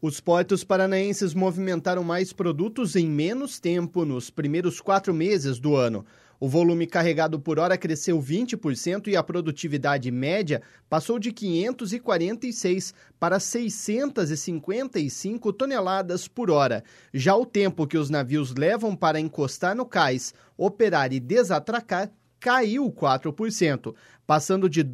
Os portos paranaenses movimentaram mais produtos em menos tempo nos primeiros 4 meses do ano. O volume carregado por hora cresceu 20% e a produtividade média passou de 546 para 655 toneladas por hora. Já o tempo que os navios levam para encostar no cais, operar e desatracar caiu 4%, passando de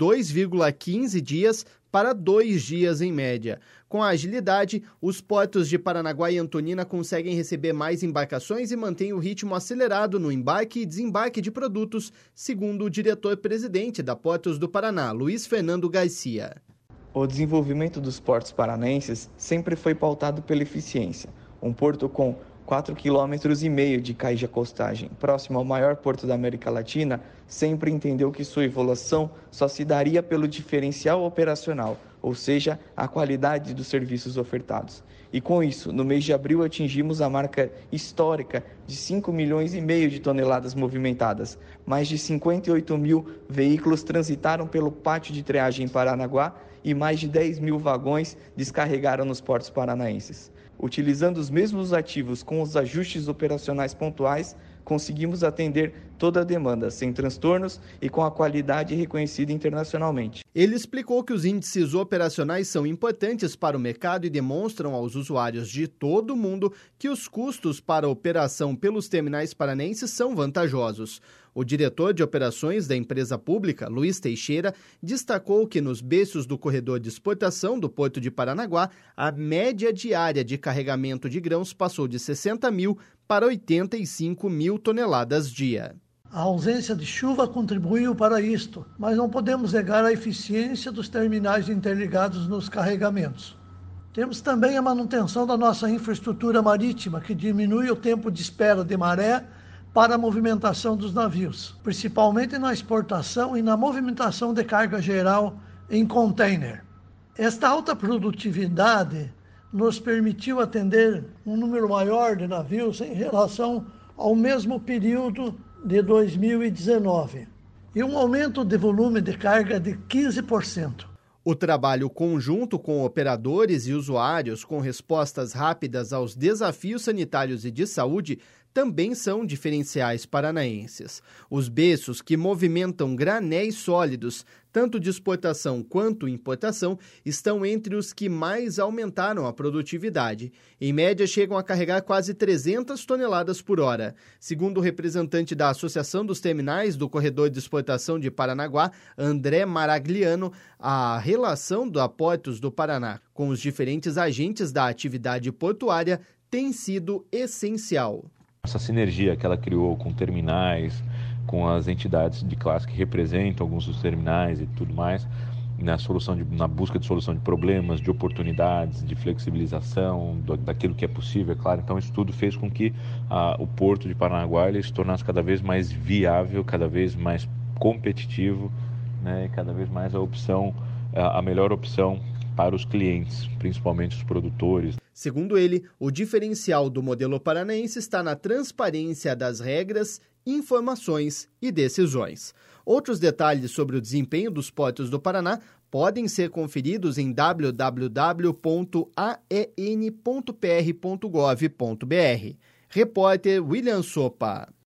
2,15 dias para 2 dias em média. Com a agilidade, os portos de Paranaguá e Antonina conseguem receber mais embarcações e mantêm o ritmo acelerado no embarque e desembarque de produtos, segundo o diretor-presidente da Portos do Paraná, Luiz Fernando Garcia. O desenvolvimento dos portos paranaenses sempre foi pautado pela eficiência. Um porto com 4,5 km de cais de acostagem, próximo ao maior porto da América Latina, sempre entendeu que sua evolução só se daria pelo diferencial operacional, ou seja, a qualidade dos serviços ofertados. E com isso, no mês de abril atingimos a marca histórica de 5,5 milhões de toneladas movimentadas. Mais de 58 mil veículos transitaram pelo pátio de triagem em Paranaguá e mais de 10 mil vagões descarregaram nos portos paranaenses. Utilizando os mesmos ativos com os ajustes operacionais pontuais, conseguimos atender toda a demanda, sem transtornos e com a qualidade reconhecida internacionalmente. Ele explicou que os índices operacionais são importantes para o mercado e demonstram aos usuários de todo o mundo que os custos para a operação pelos terminais paranenses são vantajosos. O diretor de operações da empresa pública, Luiz Teixeira, destacou que nos berços do corredor de exportação do Porto de Paranaguá, a média diária de carregamento de grãos passou de 60 mil para 85 mil toneladas dia. A ausência de chuva contribuiu para isto, mas não podemos negar a eficiência dos terminais interligados nos carregamentos. Temos também a manutenção da nossa infraestrutura marítima, que diminui o tempo de espera de maré para a movimentação dos navios, principalmente na exportação e na movimentação de carga geral em container. Esta alta produtividade nos permitiu atender um número maior de navios em relação ao mesmo período de 2019 e um aumento de volume de carga de 15%. O trabalho conjunto com operadores e usuários com respostas rápidas aos desafios sanitários e de saúde também são diferenciais paranaenses. Os berços que movimentam granéis sólidos, tanto de exportação quanto importação, estão entre os que mais aumentaram a produtividade. Em média, chegam a carregar quase 300 toneladas por hora. Segundo o representante da Associação dos Terminais do Corredor de Exportação de Paranaguá, André Maragliano, a relação da Portos do Paraná com os diferentes agentes da atividade portuária tem sido essencial. Essa sinergia que ela criou com terminais, com as entidades de classe que representam alguns dos terminais e tudo mais, na busca de solução de problemas, de oportunidades, de flexibilização daquilo que é possível, é claro. Então isso tudo fez com que o Porto de Paranaguá ele se tornasse cada vez mais viável, cada vez mais competitivo, né, e cada vez mais a melhor opção para os clientes, principalmente os produtores. Segundo ele, o diferencial do modelo paranaense está na transparência das regras, informações e decisões. Outros detalhes sobre o desempenho dos portos do Paraná podem ser conferidos em www.aen.pr.gov.br. Repórter William Sopa.